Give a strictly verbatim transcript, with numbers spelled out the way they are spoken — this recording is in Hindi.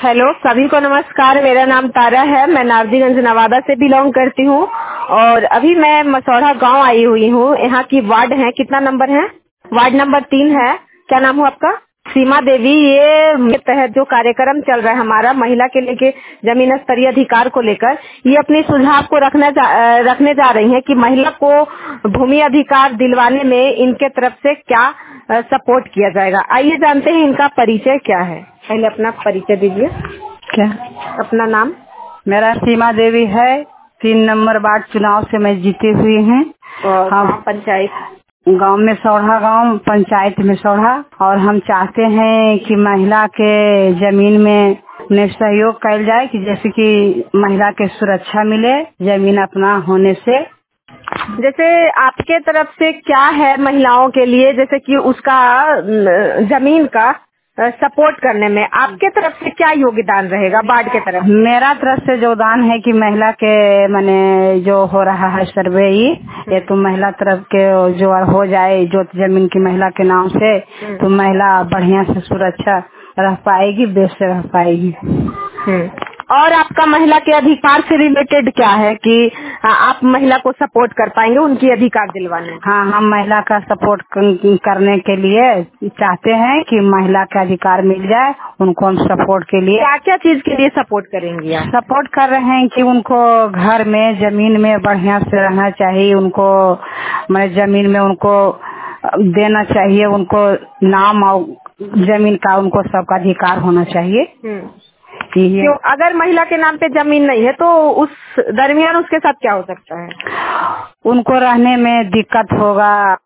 हेलो, सभी को नमस्कार। मेरा नाम तारा है। मैं नारदीगंज नवादा से बिलोंग करती हूँ और अभी मैं मसौढ़ा गांव आई हुई हूँ। यहाँ की वार्ड है, कितना नंबर है? वार्ड नंबर तीन है। क्या नाम हुआ आपका? सीमा देवी। ये के तहत जो कार्यक्रम चल रहा है हमारा महिला के लेके जमीन स्तरीय अधिकार को लेकर, ये अपने सुझाव को रखना जा, रखने जा रही हैं कि महिला को भूमि अधिकार दिलवाने में इनके तरफ से क्या सपोर्ट किया जाएगा। आइए जानते हैं इनका परिचय क्या है। पहले अपना परिचय दीजिए। क्या? अपना नाम? मेरा सीमा देवी है। तीन नंबर वार्ड चुनाव से मैं जीती हुई हूँ। और हम पंचायत गांव में सौढ़ा गांव, पंचायत में सौढ़ा। और हम चाहते हैं कि महिला के जमीन में उन्हें सहयोग कल जाए कि जैसे कि महिला के सुरक्षा मिले जमीन अपना होने से। जैसे आपके तरफ से क्या है महिलाओं के लिए, जैसे कि उसका जमीन का सपोर्ट करने में आपके तरफ से क्या योगदान रहेगा वार्ड के तरफ? मेरा तरफ से योगदान है कि महिला के माने जो हो रहा है सर्वे, ये तो महिला तरफ के जो हो जाए जो जमीन की महिला के नाम से, तो महिला बढ़िया से सुरक्षा रह पाएगी, बेस से रह पाएगी। और आपका महिला के अधिकार से रिलेटेड क्या है कि आप महिला को सपोर्ट कर पाएंगे उनकी अधिकार दिलवाने? हाँ, हम महिला का सपोर्ट करने के लिए चाहते हैं कि महिला का अधिकार मिल जाए। उनको हम सपोर्ट के लिए क्या क्या चीज के लिए सपोर्ट करेंगी आप? सपोर्ट कर रहे हैं कि उनको घर में जमीन में बढ़िया से रहना चाहिए। उनको मैं जमीन में उनको देना चाहिए। उनको नाम और जमीन का उनको सबका अधिकार होना चाहिए। क्यों? अगर महिला के नाम पे जमीन नहीं है तो उस दरमियान उसके साथ क्या हो सकता है? उनको रहने में दिक्कत होगा।